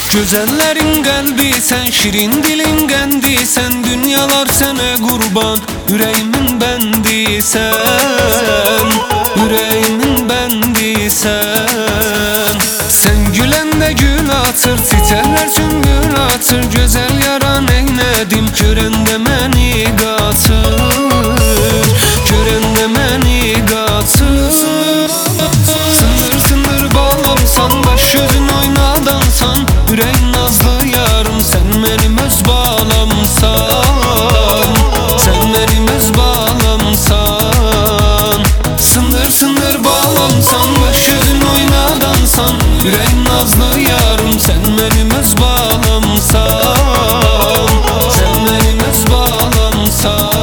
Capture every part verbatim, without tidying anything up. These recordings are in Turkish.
Güzellerin kalbi sen, şirin dilin kendi sen, dünyalar sana kurban, yüreğimin bendi sen, yüreğimin bendi sen. Sen gülende gül atır, titerler sümbül atır, güzel yaran eyledim, görende beni katır, görende beni katır. Sınır sınır bağlamsan, baş yüzün oynadansan, yüreğin nazlı yarım, sen benim öz bağlamsan, sen benim öz bağlamsan. Sınır sınır bağlamsan, baş yüzün oynadansan, yüreğin nazlı yarım, sen benim öz bağlamsan, sen benim öz bağlamsan.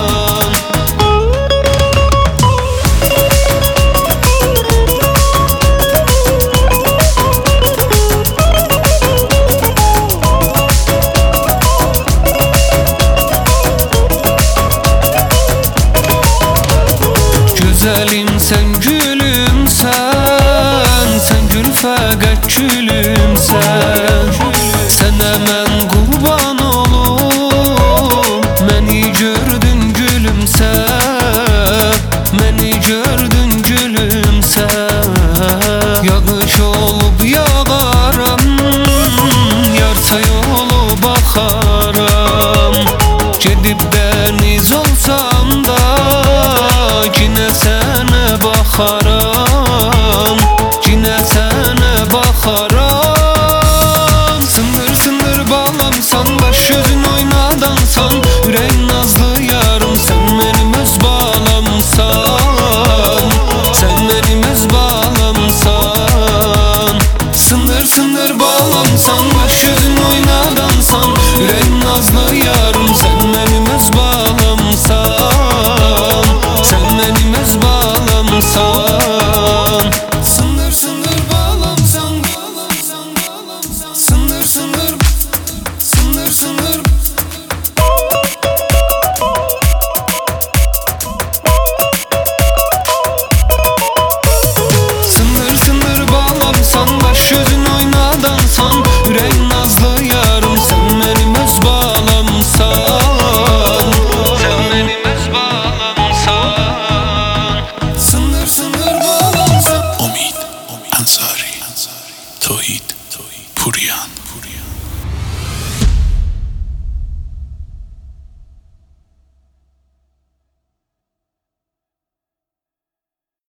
Güzelim sen, gülüm sen, sen gül fakat gülüm sen. Sana mən kurban olum, beni gördün gülüm sen, beni gördün gülüm sen. Yağış olup yağaram, yarsa yolu bakaram, gedib deniz olsam da yine sana bakaram, yine sana bakaram. Sınır sınır bağlamsan, baş yüzün oynadansan, yüreğin nazlı yarım, sen benim öz bağlamsan, sen benim öz bağlamsan. Sınır sınır bağlamsan, baş yüzün oynadansan, yüreğin nazlı yarım, sen benim öz bağlamsan, sen benim öz bağlamsan. Sınır sınır bağlamsan, sınır sınır, sınır sınır. Sınır sınır bağlamsan, baş yüzün oynadansan, yüreğin nazlı yarım, sen benim öz bağlamsan, sen benim öz bağlamsan. Sınır sınır bağlamsan. Omid Ansari, Tohid Puriyan.